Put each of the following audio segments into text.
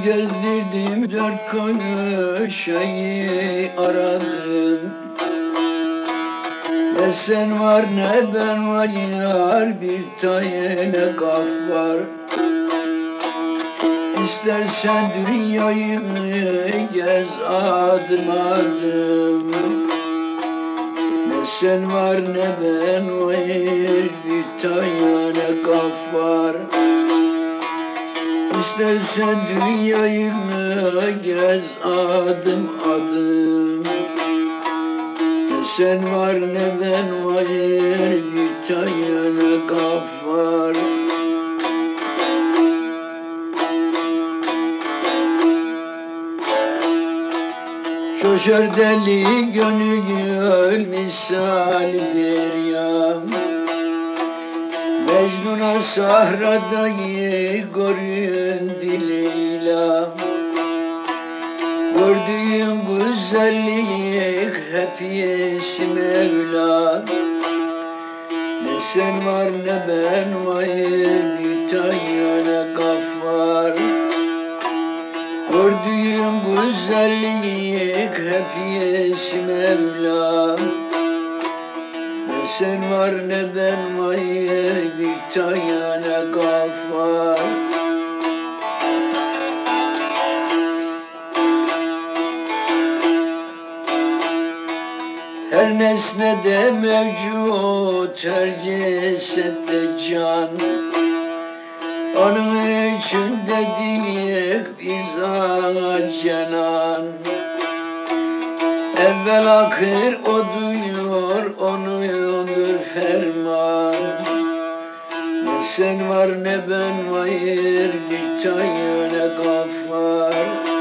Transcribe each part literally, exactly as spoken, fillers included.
gezdirdim dört köşeyi aradım. Ne sen var ne ben var yar, bir tane kaf var. İstersen dünyayı gez adım adım. Ne sen var ne ben var, bir tane kaf var. İstersen dünyayı gez adım adım. Ne sen var ne ben var, bir tane kaf var. Coşar deli gönül misalidir ya. Mecnun'a sahradayı göründü Leyla. Gördüğün güzellik hep yesi Mevla. Ne sen var ne ben var, bir tane kaf var. Gördüğün güzellik hep yesi Mevla. Ne sen var ne ben var, bir tane kaf var. Her nesnede mevcut, her cesette can. Onun için dedik biz ana canan. Evvel ahir o duyuyor, onudur ferman. Ne sen var ne ben var, bir tane kaf var.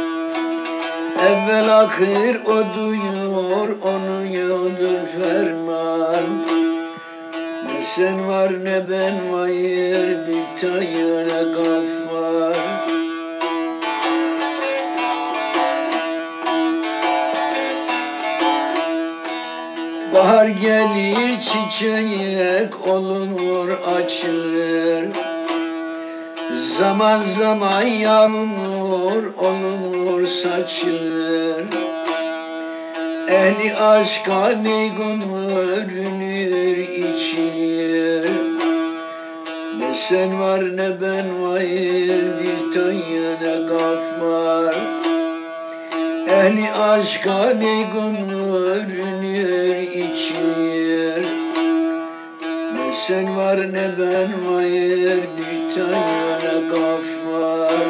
Evvel ahir o duyuyor, onudur ferman. Ne sen var ne ben var, bir tane kaf var. Bahar gelir çiçek olur açılır. Zaman zaman yağmur olur saçılır. Ehli aşka meygun görünür içilir. Ne sen var ne ben var, bir tane kaf var. Ehli aşka meygun görünür içilir. Ne sen var ne ben var, bir tane kaf var.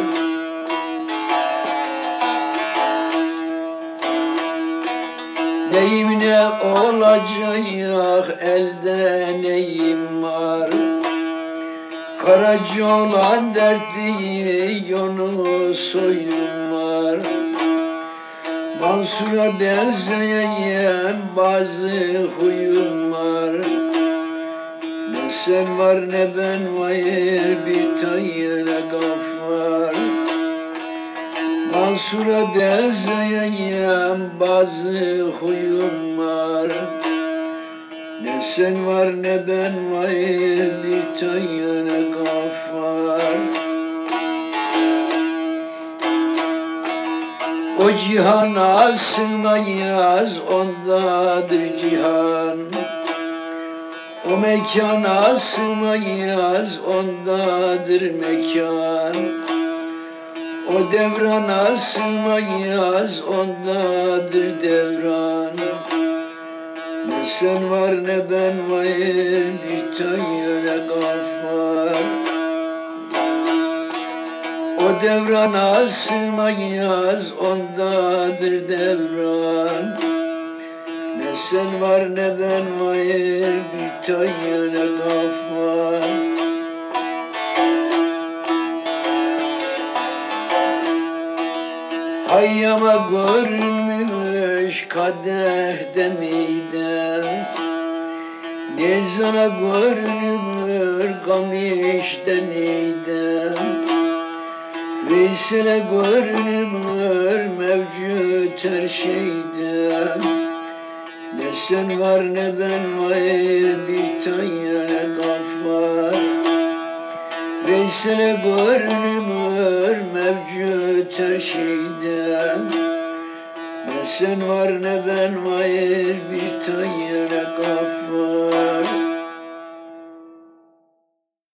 Neyim ne olacak, elde neyim var. Karaca olan dertli yonu soyum var. Mansur'a benzeyen bazı huyum var. Ne sen var ne ben var, bir tane kaf var. Mansur'a benzeyen bazı huyum var. Ne sen var ne ben var, bir tane kaf var. O cihana sığmayaz, ondadır cihan. O mekana sığmayaz, ondadır mekan. O devrana sığmayaz, ondadır devran. Ne sen var ne ben var, bir tane kaf var. O devrana sığmayaz, ondadır devran. Ne sen var ne ben var, bir tane kaf var. Hayyama görünmüş kadehde meyden. Nezana görünür kamışta neyden. Veysel'e görünür mevcut her şeyden. Ne sen var ne ben var, bir tane kaf var. Veysel'e görünür mevcut çeşide. Ne sen var ne ben var, bir tane kaf var.